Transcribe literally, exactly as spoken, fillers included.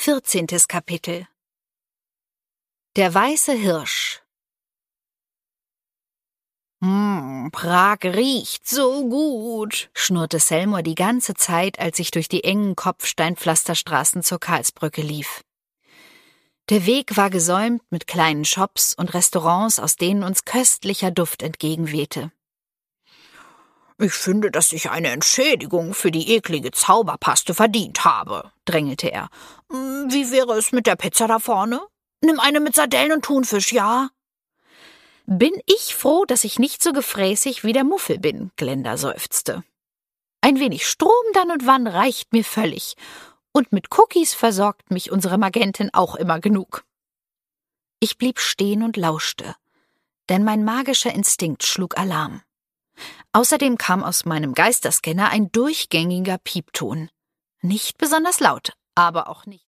Vierzehntes Kapitel. Der weiße Hirsch. »Hm, Prag riecht so gut«, schnurrte Selmor die ganze Zeit, als ich durch die engen Kopfsteinpflasterstraßen zur Karlsbrücke lief. Der Weg war gesäumt mit kleinen Shops und Restaurants, aus denen uns köstlicher Duft entgegenwehte. »Ich finde, dass ich eine Entschädigung für die eklige Zauberpaste verdient habe«, drängelte er. »Wie wäre es mit der Pizza da vorne? Nimm eine mit Sardellen und Thunfisch, ja?« »Bin ich froh, dass ich nicht so gefräßig wie der Muffel bin«, Glenda seufzte. »Ein wenig Strom dann und wann reicht mir völlig. Und mit Cookies versorgt mich unsere Magentin auch immer genug.« Ich blieb stehen und lauschte, denn mein magischer Instinkt schlug Alarm. Außerdem kam aus meinem Geisterscanner ein durchgängiger Piepton. Nicht besonders laut, aber auch nicht